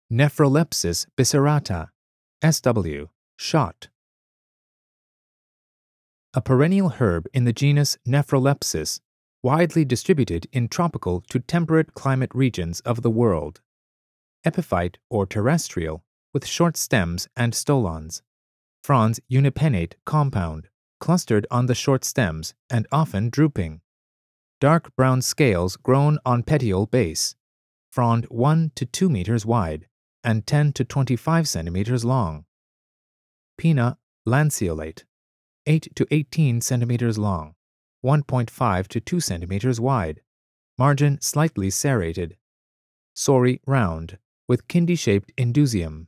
Nephrolepis bisserata, SW, shot. A perennial herb in the genus Nephrolepis, widely distributed in tropical to temperate climate regions of the world. Epiphyte or terrestrial, with short stems and stolons. Fronds unipennate compound, clustered on the short stems and often drooping. Dark brown scales grown on petiole base. Frond 1 to 2 meters wide and 10 to 25 centimeters long. Pinna lanceolate, 8 to 18 centimeters long, 1.5 to 2 centimeters wide. Margin slightly serrated. Sori round, with kidney-shaped indusium.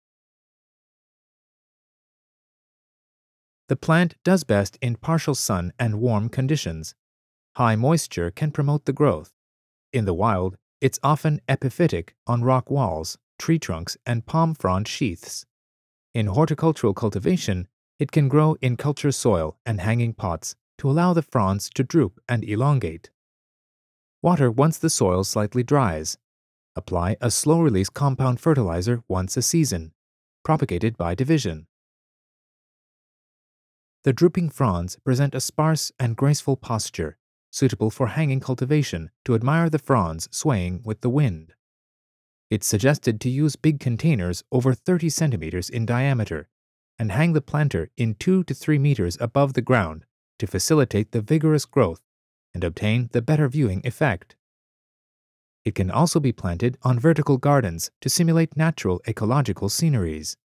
The plant does best in partial sun and warm conditions. High moisture can promote the growth. In the wild, it's often epiphytic on rock walls, tree trunks, and palm frond sheaths. In horticultural cultivation, it can grow in culture soil and hanging pots to allow the fronds to droop and elongate. Water once the soil slightly dries. Apply a slow-release compound fertilizer once a season, propagated by division. The drooping fronds present a sparse and graceful posture, suitable for hanging cultivation to admire the fronds swaying with the wind. It's suggested to use big containers over 30 centimeters in diameter and hang the planter in 2 to 3 meters above the ground to facilitate the vigorous growth and obtain the better viewing effect. It can also be planted on vertical gardens to simulate natural ecological sceneries.